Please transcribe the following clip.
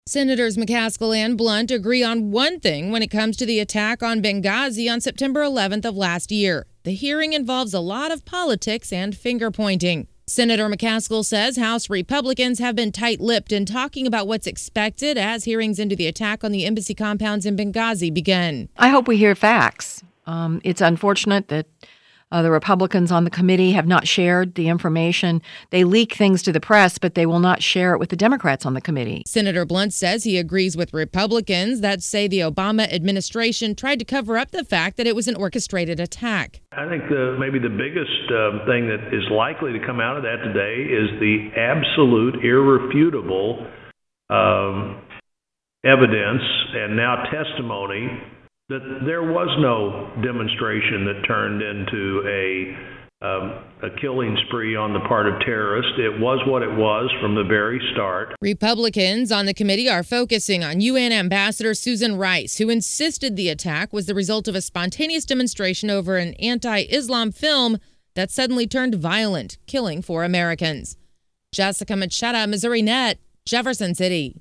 Senators McCaskill and Blunt agree on one thing when it comes to the attack on Benghazi on September 11th of last year. The hearing involves a lot of politics and finger-pointing. Senator McCaskill says House Republicans have been tight-lipped in talking about what's expected as hearings into the attack on the embassy compounds in Benghazi begin. I hope we hear facts. It's unfortunate that the Republicans on the committee have not shared the information. They leak things to the press, but they will not share it with the Democrats on the committee. Senator Blunt says he agrees with Republicans that say the Obama administration tried to cover up the fact that it was an orchestrated attack. I think maybe the biggest thing that is likely to come out of that today is the absolute, irrefutable evidence and now testimony that there was no demonstration that turned into a killing spree on the part of terrorists. It was what it was from the very start. Republicans on the committee are focusing on UN Ambassador Susan Rice, who insisted the attack was the result of a spontaneous demonstration over an anti-Islam film that suddenly turned violent, killing 4 Americans. Jessica Machetta, Missouri Net, Jefferson City.